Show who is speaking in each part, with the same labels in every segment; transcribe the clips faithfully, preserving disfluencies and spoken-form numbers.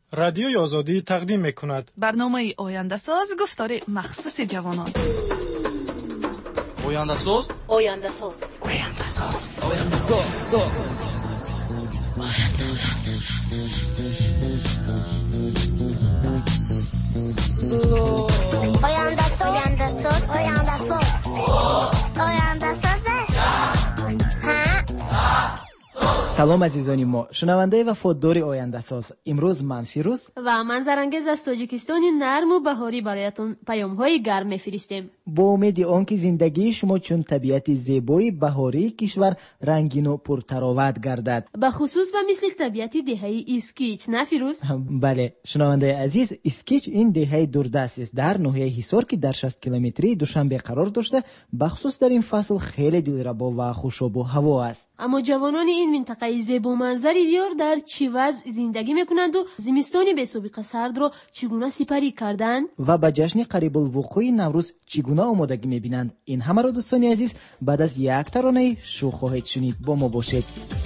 Speaker 1: رادیوی آزادی تقدیم میکند.
Speaker 2: برنامه آینده ساز گفتار مخصوص جوانان.
Speaker 3: آینده ساز
Speaker 4: آینده ساز
Speaker 3: آینده ساز آینده ساز
Speaker 5: آینده ساز آینده ساز آینده ساز آینده ساز
Speaker 6: سلام عزیزانی ما، شنونده وفادار آینده ساز. امروز من فیروز
Speaker 7: و من زرنگز از تاجیکستان نرم و بهاری برایتون پیام‌های گرم می‌فرستیم.
Speaker 6: با امید آنکه زندگی شما چون طبیعت زیبای بهاری کشور رنگین و پرتراوت گردد،
Speaker 7: به خصوص و مثل طبیعت دهه اسکیچ، نه فیروز؟
Speaker 6: بله شنونده عزیز، اسکیچ این دهه دوردست است در ناحیه حصار که در شصت کیلومتری دوشنبه قرار داشته. بخصوص در این فصل خیلی دلربا و خوشاب و هوا است.
Speaker 7: اما جوانان این منطقه زیبا منظری دیار در چه وضع زندگی میکنند و زمستانی به سابقه سرد را چگونه سپری کردند
Speaker 6: و به جشن قریب الوقوع نوروز چگونه آمادگی میبینند؟ این همه را دوستان عزیز بعد از یک ترانه شو خواهید شنید. با ما باشید.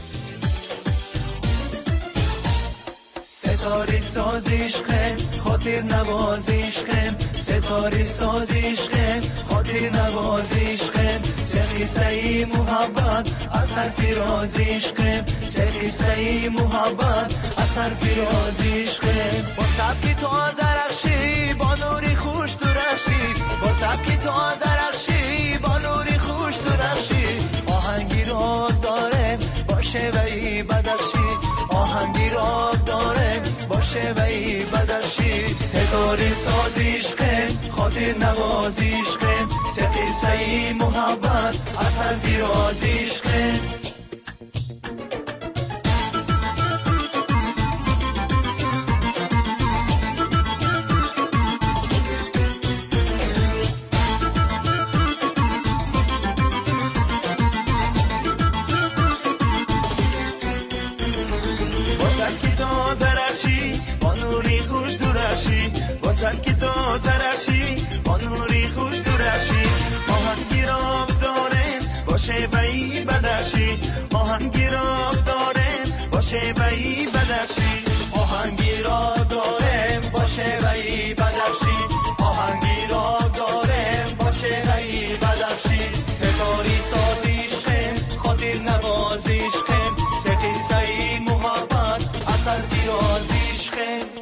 Speaker 8: ستاره سازیش خم خاطر نوازیش خم ستاره سازیش خم خاطر نوازیش خم سقی سعی محبت اثر فرازیش خم سقی سعی محبت اثر فرازیش خم با سبکی تو آزرخشی با نوری خوش درخشی با سبکی تو آزرخشی با نوری خوش درخشی آهنگی را داره باشه و ای بدخشی آهنگی را داره باشه و ای بدخشی ستاره سازیش خم خاطر نوازیش خم سقی سعی محبت اثر فرازیش خم سبکی تو زرشی با نوری خوش درشی آهنگی را داره باشه بایی بدشی آهنگی را داره باشه بایی بدشی آهنگی را داره باشه بایی بدشی آهنگی را داره باشه بایی بدشی ستاری سازیش خم خاطر نوازیش خم سقی سعی محبت اثر فرازیش خم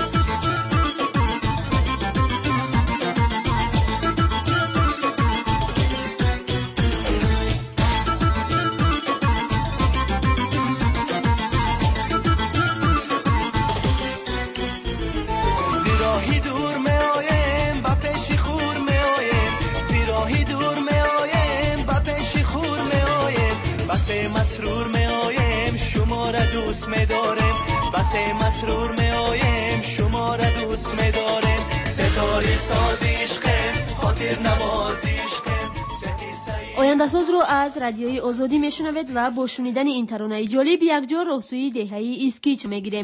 Speaker 8: مسرور می آیم شما را دوست می دارم بس مسرور می آیم شما را دوست می دارم ستاره سازیش خم خاطر نوازیش خم
Speaker 7: آینده ساز رو از رادیوی آزادی میشنوید و با شنیدن این ترانه جالب یک جا راهسوی دهه اسکیچ میگیریم.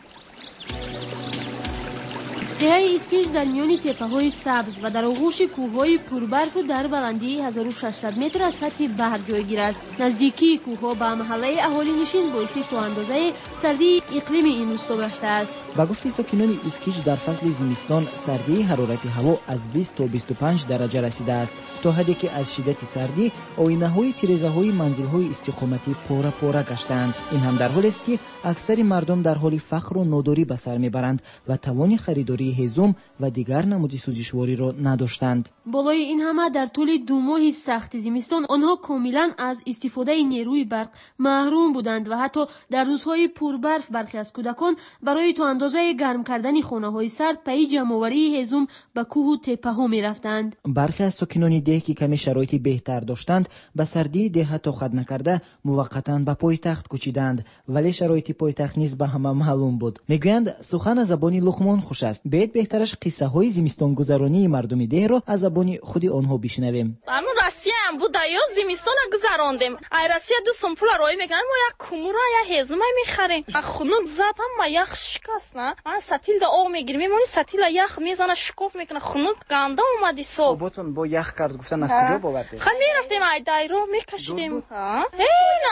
Speaker 7: دهه اسکیچ در میان تپه‌های سبز و در آغوش کوه‌های پربرف و در بلندی هزار و ششصد متر از سطح بحر جایگیر است. نزدیکی کوه‌ها به محله اهالی نشین باعث تو اندازه سردی اقلیم این روستا گشته است.
Speaker 6: با گفته ساکنان اسکیچ در فصل زمستان سردی حرارت هوا از بیست تا بیست و پنج درجه رسیده است، تا حدی که از شدت سردی آینه‌های تیره‌های منزل‌های استقامتی پاره پاره گشتند. این هم در حالی است که اکثر مردم در حال فقر و ناداری به سر میبرند و توان خریداری هزوم و دیگر نمود سوزشواری را نداشتند.
Speaker 7: بالای این همه در طول دو ماه سخت زمستان آنها کاملا از استفاده نیروی برق محروم بودند و حتی در روزهای پربرف برخی از کودکان برای تا اندازه گرم کردن خانه‌های سرد پی جمع‌آوری هزوم به کوه و تپه‌ها می‌رفتند.
Speaker 6: برخی از ساکنان ده که کمی شرایط بهتر داشتند به سردی ده توقف نکرده موقتاً به پایتخت کوچیدند، ولی شرایط پایتخت نیز به همه معلوم بود. میگویند سخن از زبان لقمان خوش است. باید بهترش قصه های زمستان گذرانی مردم ده را از زبان خود آنها بشنویم.
Speaker 4: همون روسیه هم بود یا زمستان گذراندیم. ای روسیه دو سمپل رای میکنیم ما یک کومورا یا هزومه میخریم. خنک زد هم ما یخ شکست نه. من ستیل دا آب میگیریم. میمونی ستیل یخ میزنه شکوف میکنه. خنک گنده اومدی صبح.
Speaker 6: باباتون با یخ کرد گفتن از کجا باوردید؟
Speaker 4: خب میرفتیم ای دایرو میکشیدیم. ها؟ هی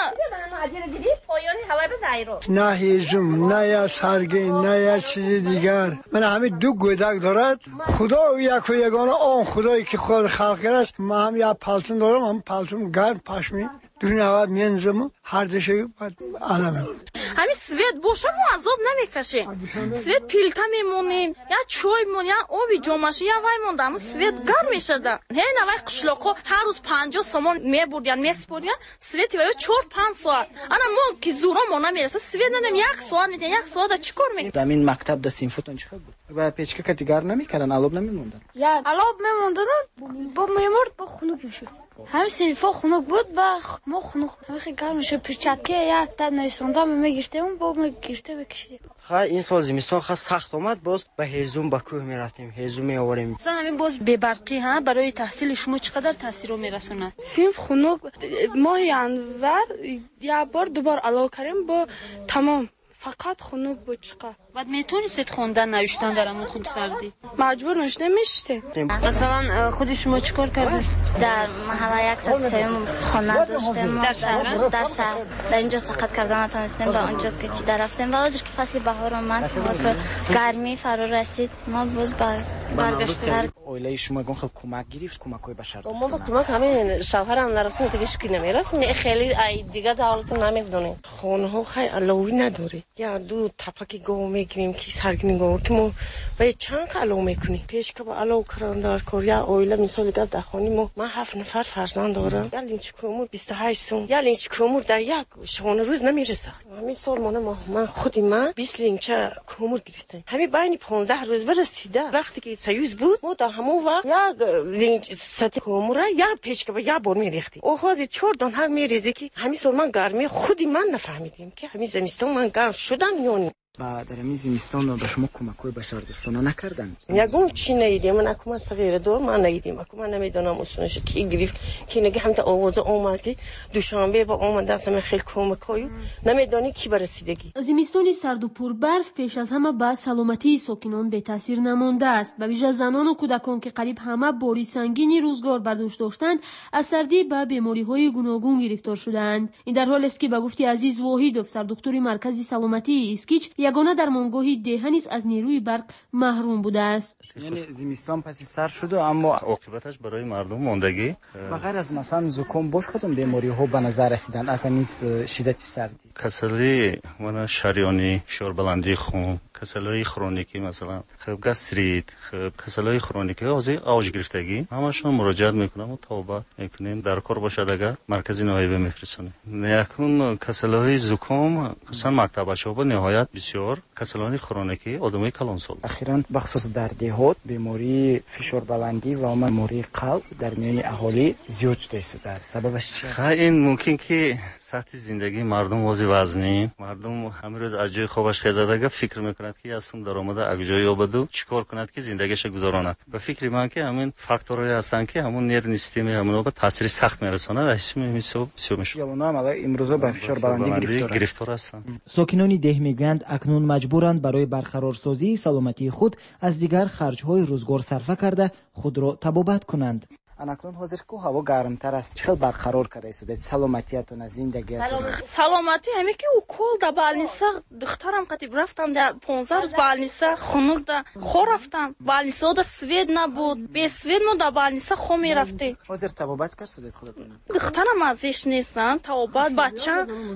Speaker 4: نه. پایانی هوا رو دایرو.
Speaker 9: نه هیزم نه یا سرگین نه یا چیز دیگر. من همین دو گودک دارد. خدا یک و یگانه آن خدایی که خود خلق کرد. من هم یا پالتون دارم هم پالتون گرم پشمی. دنیا هوا میانزم هر دشی علامه.
Speaker 4: همین سویت باشه ما عذاب نمیکشیم. سویت پیلتا میمونیم یا چای مون یا آبی جامشه یا وای موندم و سویت گرم میشد. هی نوای قشلاقو هر روز پنجاه سومون میبردن میسپردن سویتی وای چهار پنج ساعت. انا ما که زورا ما نمیرسه سویت ندیم یک ساعت ندیم یک ساعت چیکار میکنیم؟
Speaker 6: در این مکتب د سینفوتون چقدر بود؟ و پیچکه کتیگار نمیکردن علوب نمیموندن.
Speaker 5: یا علوب میموندن با میمورد با خنک میشد. همه سیفا خنک بود با ما خنک خیلی گرم میشه پیچکه یا تا نشوندم میگیرتیم با میگیرته میکشیدیم.
Speaker 10: خا این سال زمستان خا سخت اومد باز به هیزم با کوه میرفتیم هیزم میآوریم.
Speaker 7: مثلا همین باز به برقی ها برای تحصیل شما چقدر تاثیر میرسونه؟
Speaker 11: سیف خنک ماه انور یا بار دوبار علاوه کردیم با تمام فقط خنک بود چقدر.
Speaker 7: بعد میتونید خوندن نوشتن در همون خود سردی؟
Speaker 11: مجبور نشده میشته.
Speaker 7: مثلا خود شما چیکار کردید؟
Speaker 5: در محله یک صد سوم خانه داشتیم. در شهر؟ در شهر. در اینجا سقط کردن نتونستیم با اونجا که چی در رفتیم و حاضر که فصل بهار اومد و گرمی فرا رسید ما باز برگشتیم.
Speaker 6: اویلای شما گون خیلی کمک گرفت کمکای بشر دوستانه.
Speaker 12: ما با کمک همین شوهرم نرسیم دیگه شکی نمیرسیم. خیلی ای دیگه دولت نمیدونیم.
Speaker 10: خانه ها خیلی علاوه نداره. یا دو تپک گاو میگیریم که سرگین گاو که ما به چند علاوه میکنیم. پیش که با علاوه کردن کاریا اویلا مثال دیگه در خانه ما من هفت نفر فرزند دارم. یا لینچ کومور بیست و هشت سون. یا لینچ کومور در یک شونه روز نمیرسه. همین سال ما من خودی من بیست لینچ کومور گرفتم. همین بین پانزده روز برسیده. وقتی که سیوز بود ما در همون وقت یا لینچ سطح کومور یا پیش که یا بار میریختی. او حاضر چهار دان هم میریزه که همین سال من گرمی خودی من نفهمیدیم که همین زمستان من گرم شدم یونی.
Speaker 6: با در این زمستان به شما کمکای بشر دوستانه نکردن؟
Speaker 10: یگون چی ندیدیم من اکو من صغیر دور من ندیدیم اکو من نمیدونم اصولش کی گرفت کی نگه هم تا آواز اومدی دوشنبه با اومد دستم خیلی کمکایو نمیدونی کی برسیدگی.
Speaker 7: زمستان سرد و پر برف پیش از همه به سلامتی ساکنان به تاثیر نمانده است. به ویژه زنان و کودکان که قریب همه باری سنگینی روزگار بر دوش داشتند از سردی به بیماری‌های گوناگون گرفتار شدند. این در حالی است که به گفته عزیز واحدوف سردکتر مرکز سلامتی اسکیچ یگانه درمانگاه دهه نیز از نیروی برق محروم بوده است.
Speaker 6: یعنی زمستان پس سر شده اما
Speaker 13: عاقبتش برای مردم ماندگی.
Speaker 6: بغیر از مثلا زکام باز کدام بیماری ها به نظر رسیدن از همین شدت سردی؟
Speaker 13: کسلی و شریانی، فشار بلندی خون، کسلای کرونیکی مثلا خب گاستریت، خب کسلای کرونیکی از اوج گرفتگی همشون مراجعت میکنم و توبه میکنیم در کار باشد اگر مرکز نایبه میفرستونه. یکون کسلای زکام مثلا مکتبش به نهایت بسیار کسلانی کرونیکی آدمای کلانسال.
Speaker 6: اخیراً بخصوص در دهات بیماری فشار بلندی و بیماری قلب در میان اهالی زیاد شده است. سببش چی است؟
Speaker 13: این ممکن که سطح زندگی مردم واضح وزنی مردم همه روز از جای خوابش خیزدگی فکر میکند که اصلا درآمد از جای آبادو چیکار کند که زندگیش گذراند. به فکر من که همین فاکتورهای هستند که همون نرو سیستم همون به تاثیر سخت میرسونه. اش میسو بسیار میشه.
Speaker 6: جوانان عملا امروز به فشار بلندی
Speaker 13: گرفتار هستند.
Speaker 6: ساکنان ده میگویند اکنون مجبورند برای برقرارسازی سلامتی خود از دیگر خرج‌های روزگار صرفه کرده خود را تبابت کنند. اکنون حاضر که هوا گرمتر است چقدر برقرار کرده شده سلامتیتون از زندگیتون؟
Speaker 4: سلامتی همین که او کول در بالنیسا دخترم قطیب رفتم در پانزده روز بالنیسا خنک در خور رفتم بالنیسا در سوید نبود به سوید ما در بالنیسا خو می رفته.
Speaker 6: حاضر تبابت کرد شده خودتون؟
Speaker 4: دخترم ازش نیستن تبابت بچه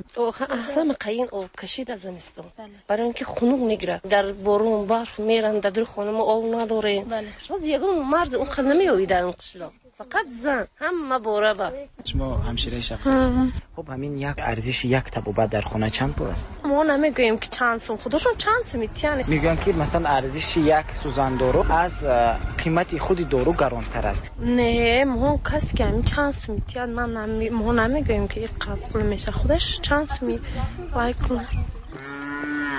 Speaker 12: اصلا مقین آب کشید از زمستان برای اینکه خنک نگیره در بارون برف میرن در خانه ما آب نداره. باز یگون مرد اون خل نمیوید در اون قشلا فقط زن هم باره با
Speaker 6: شما همشیره شب خب همین یک ارزش یک تبابت در خانه چند پول است؟
Speaker 4: ما نمیگوییم که چند سوم خودشون چند سوم میتیانه
Speaker 6: میگن که مثلا ارزش یک سوزن دارو از قیمت خود دارو گرانتر است.
Speaker 11: نه ما کسی که همین چند سوم میتیان من نمی... ما نمیگوییم که قبول میشه خودش چند سومی وای کنه.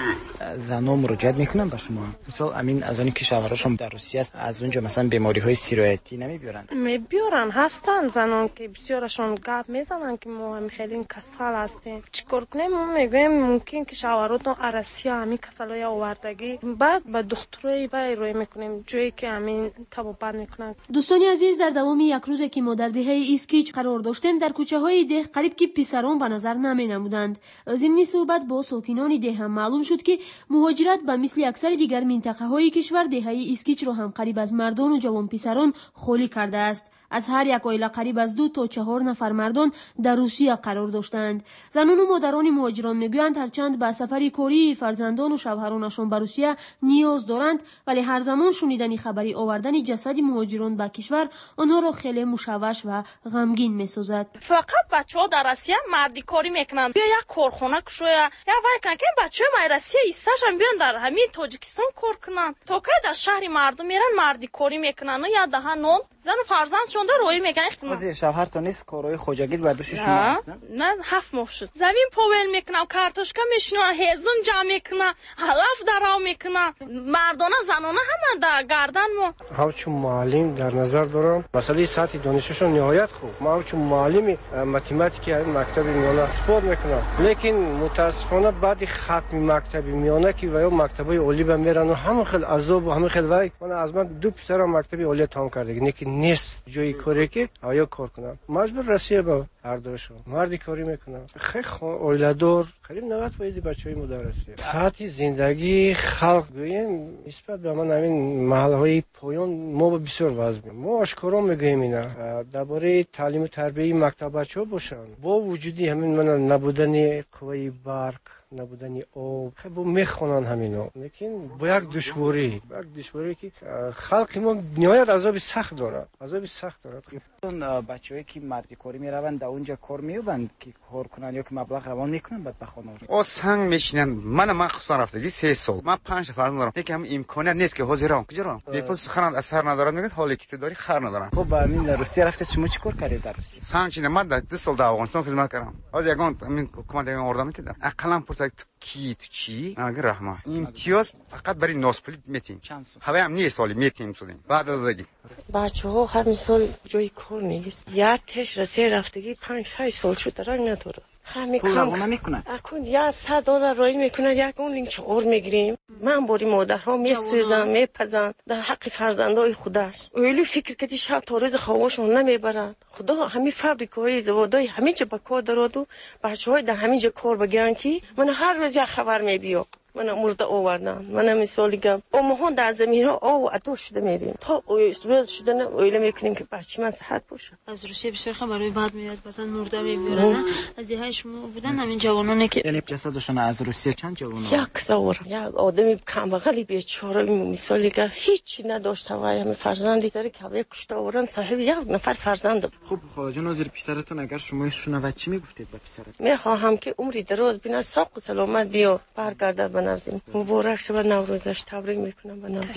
Speaker 6: زنا مراجعت میکنن به شما؟ مثلا امین از اونی که شوهرشون در روسیه است از اونجا مثلا بیماری های سیرایتی نمیبیارن؟
Speaker 11: میبیارن، هستن زنان که بسیارشون گپ میزنن که ما هم خیلی کسل هستیم. چیکار کنیم؟ ما میگیم ممکن که شوهراتون عرصی همین کسلای آوردگی بعد به دکترای بای روی میکنیم جایی که همین طبابت میکنن.
Speaker 7: دوستان عزیز، در دوام یک روزی که ما در دهه اسکیچ قرار داشتیم در کوچه های ده قریب که پسران به نظر نمی نمودند. ضمن صحبت با ساکنان ده هم معلوم شد که مهاجرت به مثل اکثر دیگر منطقه های کشور دهه اسکیچ را هم قریب از مردان و جوان پسران خالی کرده است. از هر یک عائله قریب از دو تا چهار نفر مردان در روسیه قرار داشتند. زنان و مادران مهاجران میگویند هرچند به سفر کاری فرزندان و شوهرانشان به روسیه نیاز دارند، ولی هر زمان شنیدن خبری آوردن جسد مهاجران به کشور آنها را خیلی مشوش و غمگین میسازد.
Speaker 4: فقط بچه‌ها در روسیه مردی کاری میکنند. بیا یک کارخانه کشویا یا وای کن که بچه‌ها ما روسیه ایستاش هم بیان در همین تاجیکستان کار کنند. تا که در شهر مردم میرن مردی کاری میکنن یا ده نون زن و فرزند شونده روی میکنن.
Speaker 6: واسه شوهر تو نیست کارهای خوجاگیر و دوش شما هستن؟
Speaker 4: من هفت ماه شد زمین پوول میکنم، کارتوشکا میشنم، هیزم جمع میکنم، حلف درو میکنم. مردانه زنانه همه در گردن ما.
Speaker 14: همچون معلم در نظر دارم مسئله سطح دانششون نهایت خوب. ما همچون معلم متماتیک مکتب میانه اسپورت میکنم، لیکن متاسفانه بعد ختم مکتب میانه که و یا مکتبای عالی به میرن و همه خیلی عذاب و همه خیلی وای. من از من دو پسرم مکتب عالی تمام کرده لیکن نیست جایی کاری که آیا کار کنم. مجبور روسیه با هر دوشون مردی کاری میکنم. خیلی اویله دار قریب نود درصد بچهای مدرسه. سطح زندگی خلق گویم نسبت به من همین محله های پایان ما بسیار وضع. ما اشکارا میگیم اینا درباره تعلیم و تربیه مکتب بچه‌ها باشن با وجودی همین من نبودن قوی برق نبودن آب خب میخونن همینا، لیکن با یک دشواری با یک دشواری که خلق ما نهایت عذاب سخت داره عذاب سخت داره.
Speaker 6: اون بچه‌ای که مردی کاری میروند در اونجا کار میوبند که کار کنن یا که مبلغ روان میکنن بعد به خانه
Speaker 15: او سنگ میشینن. من من خصوصا رفتگی سه سال من پنج فرزند دارم، یکی هم امکانیت نیست که حاضرم کجا رو بیپول سخن اثر ندارم میگن حالی که داری خر ندارم.
Speaker 6: خب همین در روسیه رفته شما چیکار کردید در روسیه؟
Speaker 15: سنگ چینه من در دو سال در افغانستان خدمت کردم. از یگان همین حکومت یگان اردم میدادم اقلا پرسید کی تو چی اگر رحمه امتیاز فقط برای ناسپلی میتیم هوا هم نیست سالی میتیم شدیم بعد از دیگه
Speaker 10: بچه‌ها هر مثال جای کار نیست. یک تش رسیه رفتگی پنج شش سال شده رنگ نداره. همین کام
Speaker 6: میکنن.
Speaker 10: اكون یا صد دلار رای میکنن یک اون چهار میگیریم. من باری مادرها میسوزن میپزن در حق فرزندای خودش. اولی فکر کردی شب تا روز خوابشون نمیبرن. خدا همین فابریکای زوادای همین جا بکار دارد و بچهای در همین جا کار بگیرن که من هر روز یک خبر میبیام. من مرده آوردم. من مثالی گم امهان در زمین ها آو ادو شده میریم تا روز شده نه اویله میکنیم که بچه من صحت باشه.
Speaker 7: از روسیه بسیار خبرای بد میاد، مثلا مرده میبرن. از یه شما بودن همین جوانانی که
Speaker 6: یعنی جسدشون از روسیه چند جوان
Speaker 10: یک زور یک آدمی کم بغلی بیچاره مثالی که هیچی نداشت و همه فرزندی داره که به کشته آوردن صاحب یک نفر فرزند.
Speaker 6: خب خواجه ناظر پسرتون اگر شما شنو چی میگفتید به پسرت؟
Speaker 10: میخواهم که عمری دراز بینه ساق و سلامت بیا برگرده نزدیم. مبارک شب نوروزش تبریک میکنم به نوروز.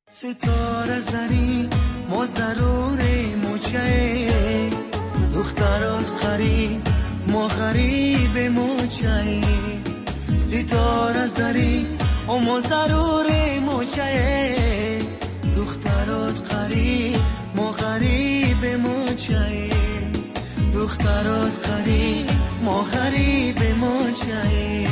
Speaker 8: ستاره زری ما ضرور موچه دخترات قریب ما غریب موچه ستاره زری ما ضرور موچه دخترات قریب ما غریب موچه دخترات قریب ما غریب موچه.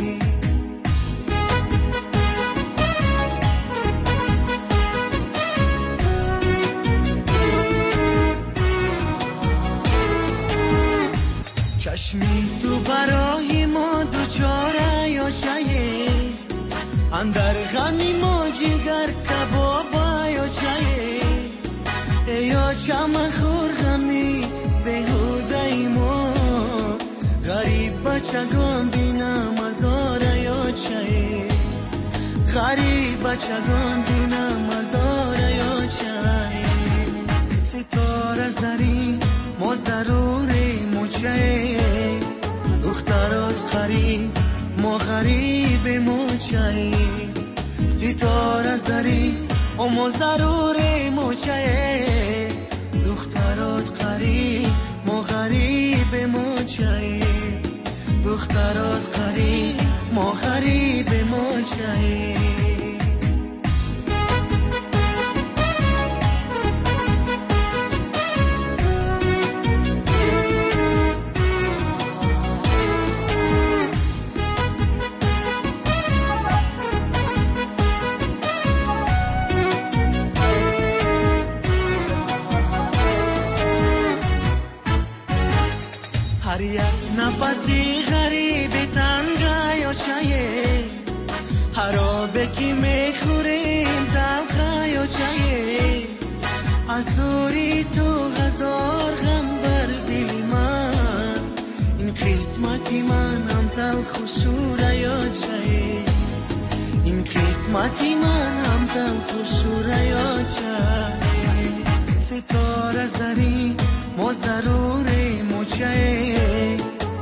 Speaker 8: چشمی تو برای ما دوچاره یا چایه اندر غمی ما جگر کبابا یا چایه یا چم خور غمی بهوده ما غریب بچگان بینم ازاره یا چایه غریب بچگان بینم ازاره یا چایه ستاره زری ما ضروری موچه دخترات قریب ما غریب موچه ستاره زری ما ضروری موچه دخترات قریب ما غریب موچه دخترات غریب ما غریب ما جایی هر یک نفسی غریب تنگه یا چایه هر آبه که میخوریم تلخه یا چایه از دوری تو هزار غم بر دل من این قسمتی من هم تلخ و شوره یا چایه این قسمتی من هم تلخ و شوره یا چایه ستاره زری ما ضروری موچه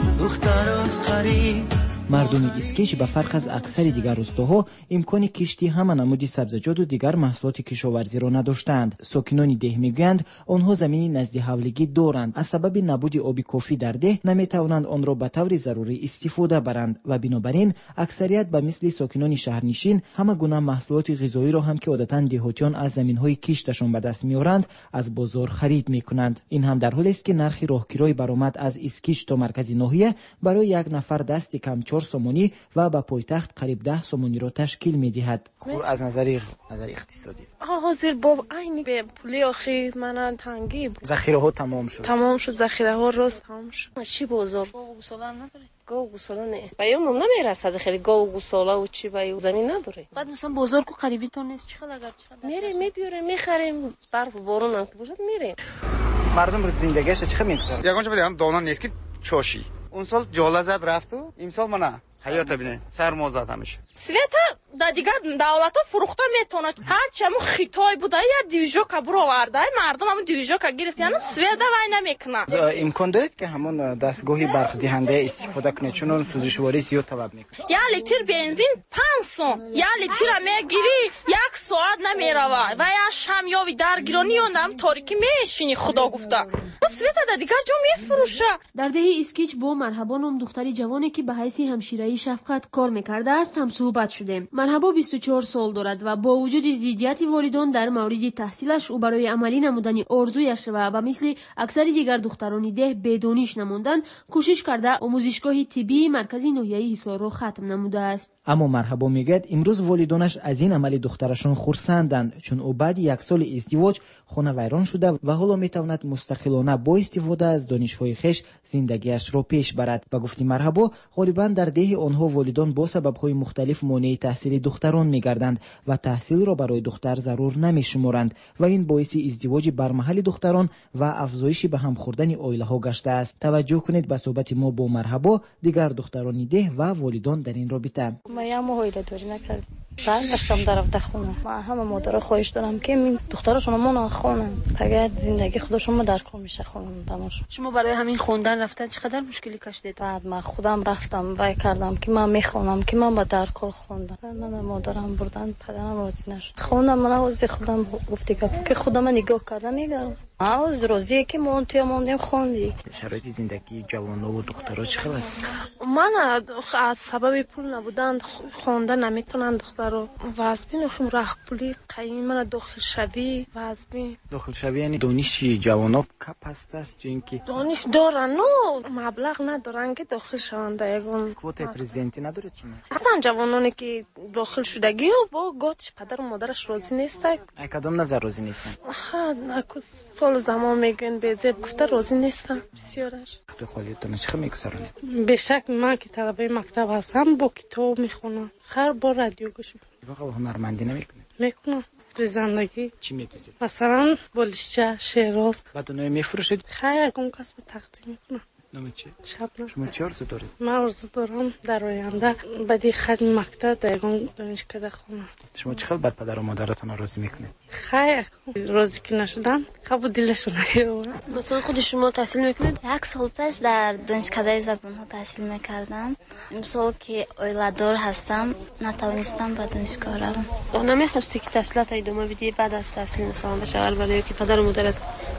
Speaker 8: دخترات قریب.
Speaker 6: مردم اسکیچ به فرق از اکثر دیگر روستاها امکان کشتی همه نمودی سبزیجات و دیگر محصولات کشاورزی را نداشتند. ساکنان ده میگویند آنها زمین نزد حولگی دارند. از سبب نبود آب کافی در ده نمیتوانند آن را به طور ضروری استفاده برند و بنابراین اکثریت به مثل ساکنان شهرنشین همه گونه محصولات غذایی را هم که عادتا دهاتیان از زمینهای کشتشان به دست میارند از بازار خرید میکنند. این هم در حالی است که نرخ راهگیری برآمد از اسکیچ تا مرکز ناحیه برای یک نفر دست کم چهار سومونی و به پایتخت قریب ده سومونی را تشکیل می‌دهد.
Speaker 16: خور از نظر نظر اقتصادی
Speaker 11: حاضر باب عینی به پولی آخی من تنگی بود.
Speaker 16: ذخیره ها تمام شد.
Speaker 11: تمام شد ذخیره ها راست تمام شد.
Speaker 12: چی بازار؟ گاو و گوساله هم نداره. گاو و گوساله نه. بیام نمیرسه خیلی گاو و گوساله و چی بیام زمین نداره.
Speaker 7: بعد مثلا بازار کو قریبی تو نیست چخه اگر
Speaker 12: میریم میبیوریم میخریم برف بارون هم باشد میریم.
Speaker 16: مردم رو زندگیش چه میگذره؟
Speaker 15: یگانچه بدم دانا نیست که چاشی. اون سال جاله زد رفت و این سال من حیات بینه سرما زد همیشه.
Speaker 4: света да дигар давлатҳо фурӯхта метавонад ҳарчи ҳамун хитой буда я дивижока буро оварда мардум ҳамун дивижока гирифт яъне света вай намекунад.
Speaker 16: имкон доред ки ҳамун дастгоҳи барқдиҳанда истифода кунед чун он сӯзишворӣ зиёд талаб мекунад.
Speaker 4: як литр бензин панҷ сом як литра мегирӣ як соат намерава ва я шамёви даргиронӣ ёндам торикӣ мешини худо гуфта света да дигар ҷо мефурӯша.
Speaker 7: дар деҳи искич бо марҳабо ном духтари ҷавоне ки ба ҳайси ҳамшираи шафқат кор мекардааст ҳамсуҳбат шудем. марҳабо бисту чор сол дорад ва бо вуҷуди зиддияти волидон дар мавриди таҳсилаш ӯ барои амалӣ намудани орзуяш ва ба мисли аксари дигар духтарони деҳ бедониш намондан кӯшиш карда омӯзишгоҳи тиббии маркази ноҳияи ҳисорро хатм намудааст.
Speaker 6: аммо марҳабо мегӯяд имрӯз волидонаш аз ин амали духтарашон хурсанданд чун ӯ баъди як соли издивоҷ хона вайрон шуда ва ҳоло метавонад мустақилона бо истифода аз донишҳои хеш зиндагиашро пеш барад. ба гуфти марҳабо ғолибан дар деҳи онҳо волидон бо сабабҳои мухталиф монеи таҳсили духтарон мегарданд ва таҳсилро барои духтар зарур намешуморанд ва ин боиси издивоҷи бармаҳали духтарон ва афзоиши ба ҳам хӯрдани оилаҳо гаштааст. таваҷҷӯҳ кунед ба суҳбати мо бо марҳабо дигар духтарони деҳ ва волидон дар ин робита.
Speaker 17: ما یه ماه اویله‌داری نکردم. برگشتم در رفته خونه. من همه مادرها خواهش دارم که این دخترشون ما نخونن. اگر زندگی خودشون ما در کار میشه خوندنش.
Speaker 7: شما برای همین خوندن رفتن چقدر مشکلی کشیدید؟
Speaker 17: بعد من خودم رفتم وای کردم که من میخونم که من با در کار خوندم. من مادرم بردن پدرم راضی نشد. خوندم من از خودم گفتی که خودم نگاه کردم میگم. از روزی که مون توی موندیم خوندی.
Speaker 16: شرایط زندگی جوان‌ها و دخترها چقدر است؟
Speaker 11: من از سبب پول نبودن خوندن نمیتونن دخترها واسبین خم راه پولی قایم من داخل شوی واسبین
Speaker 16: داخل شوی یعنی دانش جوان‌ها کپ است است اینکه
Speaker 11: دانش دارن نه مبلغ ندارن که داخل شوند یگون
Speaker 16: کوتا پرزنتی نداره چی؟
Speaker 11: حتما جوانانی که داخل شدگی و با گاتش پدر و مادرش راضی نیستن.
Speaker 16: ای کدام نظر راضی نیستن؟
Speaker 11: ها نکو سال زمان میگن به زب گفته راضی نیستم بسیارش.
Speaker 16: تو خالیتون چه میگذرونید؟
Speaker 11: به شک من که طلبه مکتب هستم با کتاب میخونم. هر بار رادیو گوش میکنم.
Speaker 16: واقعا هنرمندی نمیکنید؟
Speaker 11: میکنم. زندگی
Speaker 16: چی می‌دوزید؟
Speaker 11: مثلا بولشچه، شیراز.
Speaker 16: بعد اونو میفروشید؟
Speaker 11: خیر کم کسب تقدیم میکنم.
Speaker 16: نام چی؟
Speaker 11: شبنم.
Speaker 16: شما چه آرزو دارید؟
Speaker 11: من آرزو دارم در آینده بعدی ختم مکتب دیگون دانشگاه بخونم.
Speaker 16: شما چقدر بعد پدر و مادرتون راضی میکنید؟
Speaker 11: خیر راضی که نشدن خب دلشون نگیرن.
Speaker 7: مثلا خود شما تحصیل میکنید؟
Speaker 5: یک سال پیش در دانشکده زبان‌ها تحصیل میکردم. امسال که اویله‌دار هستم نتوانستم به دانشگاه روم.
Speaker 7: تو نمیخواستی که تحصیلات ادامه بدی بعد از تحصیل مثلا بشغل برای که پدر و مادرت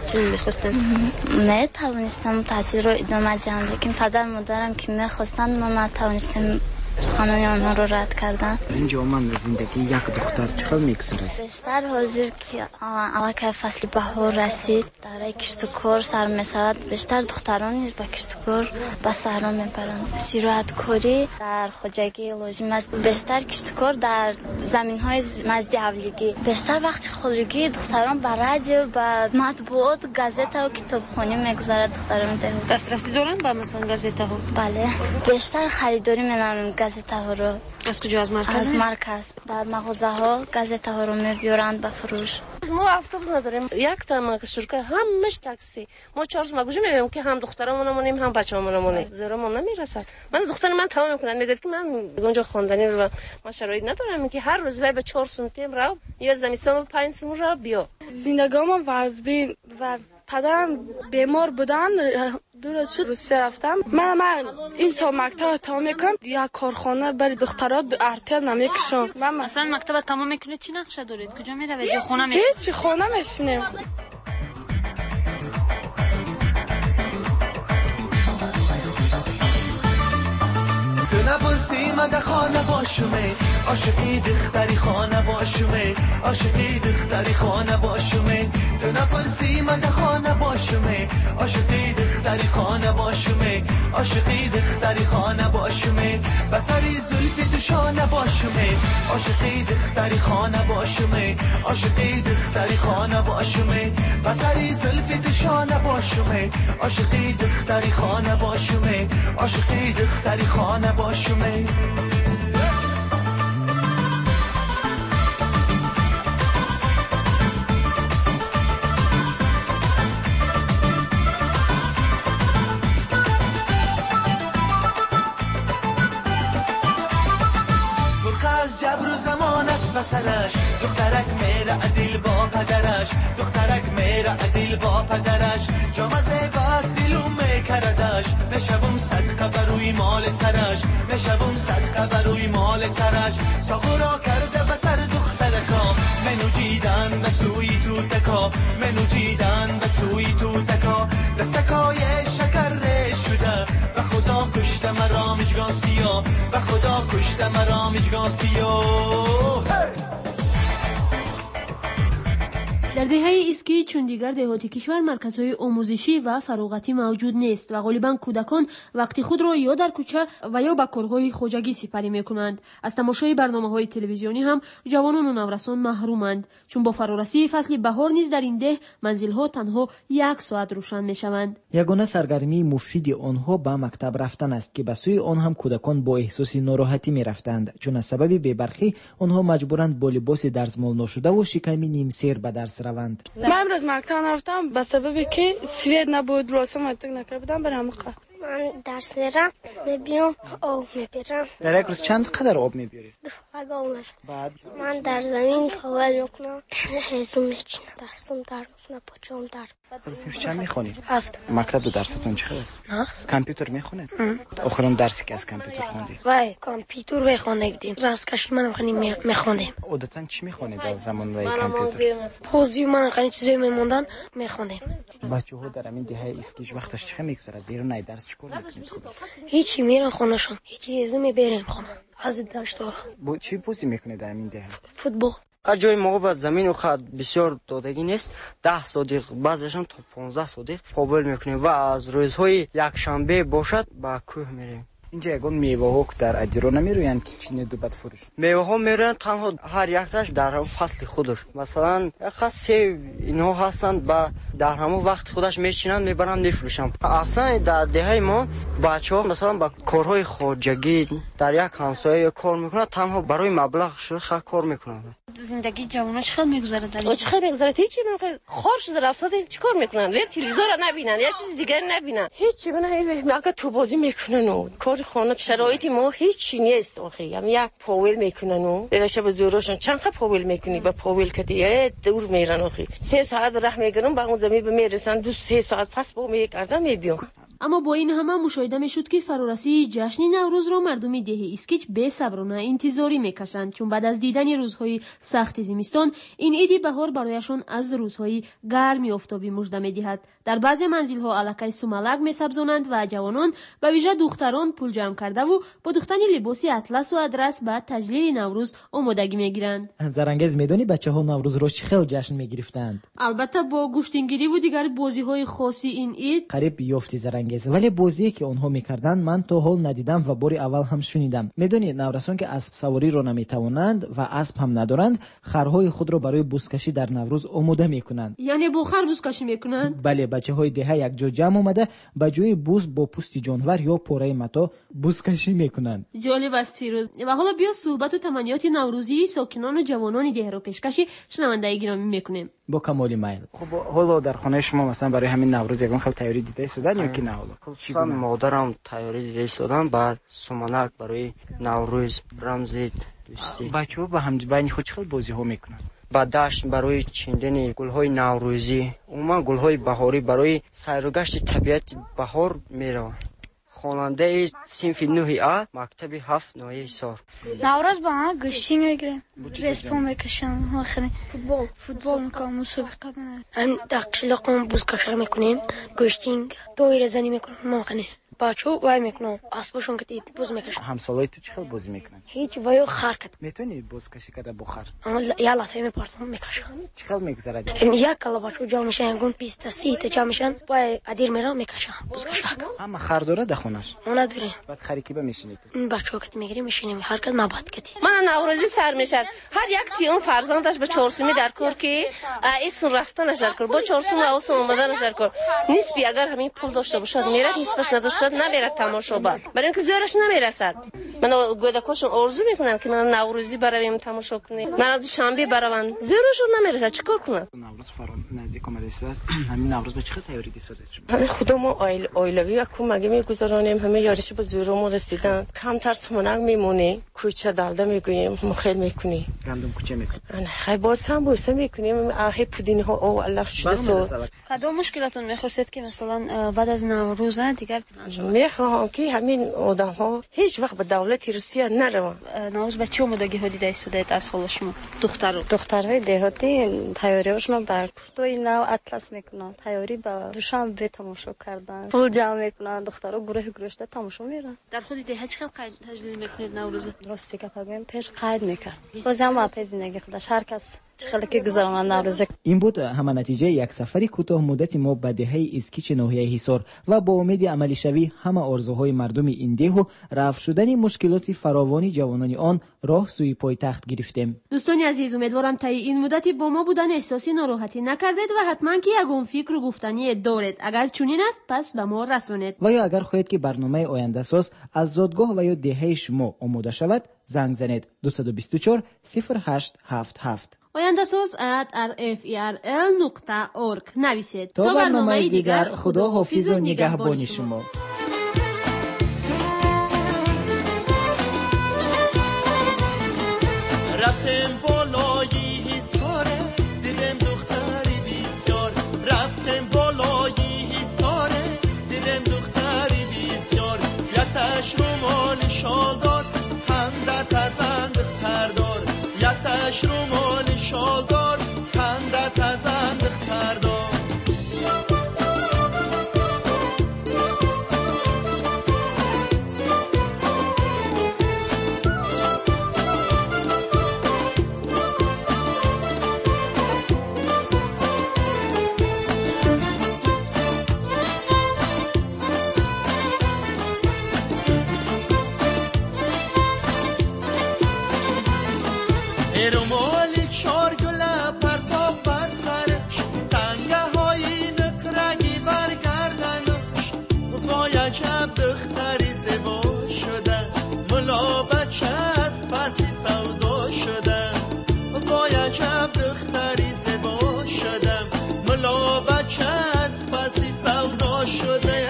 Speaker 17: چی میخواستن؟
Speaker 5: من توانستم تحصیل رو ادامه دهم، لیکن پدر مادرم که میخواستند ما نتوانستیم سخنان آنها رو رد کردن.
Speaker 16: اینجا من زندگی یک دختر چقدر میگذره؟
Speaker 5: بیشتر حاضر که علاقه فصل بهار رسید در کشت و کار سر می‌شود، بیشتر دختران نیز به کشت و کار به صحرا میبرند. زراعت کاری در خواجگی لازم است، بیشتر کشت و کار در زمین‌های نزد حولگی. بیشتر وقت خالگی دختران به رادیو، به مطبوعات، گازت و کتابخانه میگذرد. دختران ده
Speaker 17: دسترسی دارن به مثلا گازت ها؟
Speaker 5: بله، بیشتر خریداری می‌نمیم گازت ها رو.
Speaker 17: از کجا؟ از مرکز؟
Speaker 5: از مرکز. در مغازه ها گازت ها رو میبیارند به فروش.
Speaker 12: ما اتوبوس نداریم، یک تا شرکت همش تاکسی. ما چهار روز مگوجه میبینیم که هم دخترامونمونیم هم بچه‌مونمونیم. زورمون نمیرسد. من دختر من تمام میکنم، میگه که من اونجا خواندنی رو ما شرایط ندارم که هر روز به چهار سومتیم رو یا زمستون پنج سوم رو بیا.
Speaker 11: زندگیام وضعی و پدرم بیمار بودن، دور از شد روسیه رفتم. من من این سال مکتب تمام میکنم، یا کارخانه برای دخترها ارتل نمیکشم.
Speaker 7: من مثلا مکتب تمام میکنه چی نقشه دارید؟ کجا میروید؟ یا خونه میشینید؟
Speaker 11: هیچ خونه میشینیم.
Speaker 8: تو نبرسی مده خانه باشمه، عاشقی دختری خانه باشمه، عاشقی دختری خانه باشمه. تو نبرسی مده خانه باشمه، عاشقی دختری خانه باشمه، عاشقی دختری خانه باشمه. بسری زلفی تو شانه باشمه، عاشقی دختری خانه باشمه، عاشقی دختری خانه باشمه. بسری زلفی تو شانه باشمه، عاشقی دختری خانه باشمه، عاشقی دختری خانه باشمه. جبر و زمان است بسرش، دخترک میره عدیل با پدرش، دخترک میره عدیل با پدرش. جامزه باز دیلو میکردش، بشبم صدقه بروی مال سرش، بشبم صدقه بروی مال سرش. ساخورا کرده بسر دخترکا، منو جیدن بسوی تو تکا، منو جیدن بسوی تو تکا. دستکای شکر شده و خدا کشته مرا مجگان سیا، و خدا کشته مرا مجگان سیا.
Speaker 7: در دهه اسکی چون دیگر دهاتی کشور مرکزهای آموزشی و فراغتی موجود نیست و غالبا کودکان وقتی خود را یا در کوچه و یا به کارهای خواجگی سپری میکنند. از تماشای برنامه‌های تلویزیونی هم جوانان و نورسان محرومند، چون با فرارسی فصل بهار نیز در این ده منزل‌ها تنها یک ساعت روشن میشوند.
Speaker 6: یگانه سرگرمی مفید آنها به مکتب رفتن است که به سوی آن هم کودکان با احساس ناراحتی میرفتند، چون از سبب بی‌برخی آنها مجبورند با لباس درزمال ناشده و شکمی نیم سیر به درس روند.
Speaker 11: من امروز مکتب رفتم به سببی که سوید نبود، راسم مکتب نکردم. برام موقع
Speaker 18: من درس میرم، میبیام آب میبیرم.
Speaker 16: در یک روز چند قدر آب میبیری؟
Speaker 18: دفعه آب.
Speaker 16: بعد
Speaker 18: من در زمین فوال میکنم، حزم میچینم، دستم در میکنم، پاچام در.
Speaker 16: صرف چند میخونی؟
Speaker 18: هفت.
Speaker 16: مکتب دو درستون چقدر است؟
Speaker 18: نه.
Speaker 16: کامپیوتر میخونید؟ آخرین درسی که از کامپیوتر خوندی؟
Speaker 18: وای کامپیوتر میخوندیم، رازکشی منم خیلی میخوندیم.
Speaker 16: عادتاً چی میخونید از زمان وای کامپیوتر؟
Speaker 18: پوزیو من خیلی چیزایی میموندن میخوندیم.
Speaker 16: بچه‌ها در همین دهه اسکیج وقتش چه میگذره؟ بیرون ای درس چیکار میکنید خود؟
Speaker 18: هیچی، میرن خونه‌شون، هیچی از میبریم خونه. از داشتو
Speaker 16: با چی بازی میکنید در همین دهه؟
Speaker 18: فوتبال.
Speaker 19: جای ما با زمین و خط بسیار دادگی نیست. ده صدیق بعضیش هم تا پانزده صدیق پابل میکنیم و از روزهای یک شنبه باشد با کوه میریم.
Speaker 16: اینجا یگان میوه ها در ادیرو نمیرویند که چینه دو بد فروش؟
Speaker 19: میوه ها میرن تنها هر یکتاش در فصل خودش. مثلا خاص سیب اینها هستند و در همون وقت خودش میچینند میبرن میفروشن. اصلا در دهه ما بچه ها مثلا با کارهای خواجگی در یک همسایه کار میکنند، تنها برای مبلغ شخص کار میکنند.
Speaker 17: زندگی جوونا چقدر میگذره در
Speaker 12: اینجا؟ چقدر میگذره؟ هیچی من خار شده رفته چیکار میکنن؟ یه تلویزیون رو نبینن یا چیز دیگه نبینن. هیچی من میگه تو بازی میکنن و کار خانه شرایطی ما هیچی نیست. آخه هم یک پاول میکنن و بهش به زورشون چند خب پاول میکنی با پاول کدیه دور میرن. آخه سه ساعت راه میگیرن با اون زمین به میرسن، دو سه ساعت پس با میگردن میبیان.
Speaker 7: اما با این همه مشاهده میشد که فرارسی جشن نوروز را مردم دهه اسکیچ بی‌صبرانه انتظاری میکشند، چون بعد از دیدن روزهای سخت زمستان این عید بهار برایشان از روزهای گرم آفتابی مژده میدهد. در بعضی منزل‌ها الکای سومالک میسبزانند و جوانان به ویژه دختران پول جمع کرده و با دوختن لباسی اطلس و ادرس بعد تجلیل نوروز آمادگی میگیرند.
Speaker 6: زرنگز میدونی بچه‌ها نوروز رو چه خیلی جشن میگرفتند؟
Speaker 7: البته با گوشتنگیری و دیگر بازی‌های خاصی این عید.
Speaker 6: قریب یافتی زرنگز، ولی بازی که اونها میکردن من تا حال ندیدم و باری اول هم شنیدم. میدونی نورسان که اسب سواری رو نمیتوانند و اسب هم ندارند، خرهای خود رو برای بوسکشی در نوروز آماده میکنند.
Speaker 7: یعنی با خر بوسکشی میکنند؟
Speaker 6: بله، بچه‌های دهه یک جا جمع اومده به جای بوس با پوست جانور یا پاره متا بوسکشی میکنند.
Speaker 7: جالب است فیروز. و حالا بیا صحبت و تمنیات نوروزی ساکنان و جوانان ده رو پیشکشی شنونده گرامی میکنیم.
Speaker 6: با کمال میل.
Speaker 16: خب حالا در خانه شما مثلا برای همین نوروز یگان خیلی تیاری دیده شدن یا کی نه؟ حالا
Speaker 19: خصوصا مادرم تیاری دیده شدن بعد سومنک برای نوروز رمزی دوستی.
Speaker 16: بچه‌ها با هم بین خود چه بازی ها میکنن؟
Speaker 19: با داشت برای چیندن گل‌های نوروزی، عموما گل‌های بهاری برای سیر و گشت طبیعت بهار میروند. خواننده صنف نه آ مکتب هفت نایه حصار.
Speaker 18: نوروز با هم گشتینگ میگیریم، ریسپو میکشم، آخری فوتبال فوتبال میکنم، مسابقه میکنم.
Speaker 17: هم دقیقاً بوسکشی میکنیم، گشتینگ دایره زنی میکنیم، ماخنه بچه‌ها وای میکنن، اسبشون که تیپ بوز میکشن.
Speaker 16: همسالای تو چه خیلی بازی میکنن؟
Speaker 17: هیچ وایو خرکت.
Speaker 16: میتونی بوسکشی کرده بخار؟
Speaker 17: اما یا لاتای میپرتم میکشن.
Speaker 16: چه خیلی میگذره؟
Speaker 17: ام یک کلا بچه‌ها جمع میشن، گون بیست تا سی تا جمع میشن، وای ادیر میرن میکشن بوسکشی.
Speaker 16: اما خر داره دخونش؟
Speaker 17: اون داره.
Speaker 16: بعد خریکی به میشینید.
Speaker 17: بچه‌ها که میگیریم میشینیم، هر کس نبات کتی.
Speaker 12: من نوروزی سر میشد. هر یک تی اون فرزندش به چهارسومی در کور که ایسون رفتنش در کور، با چهارسوم اوسون اومدنش در کور. نسبی اگر همین پول داشته باشد میره، نسبش نداشته نمیره تماشا. برای اینکه زورش نمیرسد. من گودکاشون آرزو میکنن که من نوروزی برویم تماشا کنیم، من دوشنبه بروم، زورشون نمیرسد، چیکار کنم؟
Speaker 16: نوروز فرام نزدیک اومده است. همین نوروز به چه تیاری دیساده شما؟
Speaker 10: همه خودمو آیل آیلوی و کمک میگذارانیم، همه یارش به زورمو رسیدن. کمتر سمنک میمونی، کوچه دالده میگوییم، مخیل میکنی.
Speaker 16: گندم کوچه میکنی.
Speaker 10: انا خیلی باز هم بوسه میکنیم، آهی پودینه ها او الله شده سو.
Speaker 17: کدام مشکلاتون میخواستید که مثلا بعد از نوروز دیگر
Speaker 10: میخوام که همین آدم ها هیچ وقت به دولت روسیه نروند.
Speaker 17: نوروز به چه آمادگی ها دیده استودیت از حال شما؟
Speaker 11: دختر دخترهای دهاتی تیاریاشون بر پورتوی نو اطلس میکنن، تیاری با دوشنبه تماشا کردن، پول جمع میکنن، دخترها گروه گروشته تماشا میرن.
Speaker 7: در خود ده چه قید تجلیل میکنید نوروز؟
Speaker 11: راستی که بگم پیش قید میکرد. باز هم اپ زندگی خودش هر کس خیلی که گذرانند نوروز.
Speaker 6: این بود همه نتیجه یک سفری کوتاه مدت ما به دهه اسکیچ ناحیه حصار و با امید عملی شوی همه آرزوهای مردم این ده و رفع شدن مشکلات فراوانی جوانان آن راه سوی پایتخت گرفتیم.
Speaker 7: دوستان عزیز، امیدوارم تا این مدتی با ما بودن احساس ناراحتی نکردید و حتما که یگان فکر و گفتنی دارید. اگر چنین است پس به ما رسانید.
Speaker 6: و یا اگر خواهید که برنامه آینده ساز از زادگاه و یا دهه شما آماده شود، زنگ زنید دو دو چهار صفر هشت هفت هفت.
Speaker 7: آینده ساز ات ار اف ای ار ال نقطه اورگ نویسید.
Speaker 6: تا برنامه دیگر، خدا حافظ و نگهبان شما.
Speaker 8: رفتم بالایی حصاره، دیدم دختری بسیار. رفتم بالایی حصاره، دیدم دختری بسیار. یتش رومال شال دار، خندت از اندختر دار. یتش رومال شال دار، خندت از اندختر دار. رومالی چار گله پرتاب بر سرش، تنگه های نقرگی برگردنش. وای عجب دختری زیبا شده، ملا بچه از پسی سودا شده. وای عجب دختری زیبا شده، ملا بچه از پسی سودا شده.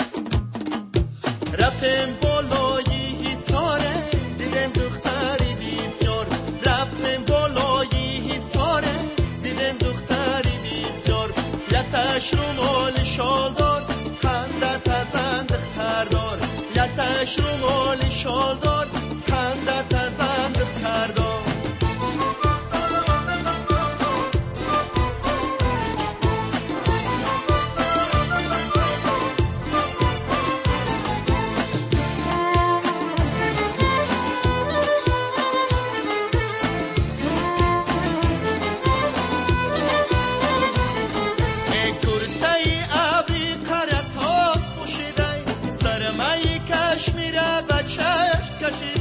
Speaker 8: رفتم بالای حصاره، دیدم دختری بی یتش رو مال شالدار خندت از اندختر دار یتش رو مال شالدار خندت از اندختر دار کشمیره به چشم کشید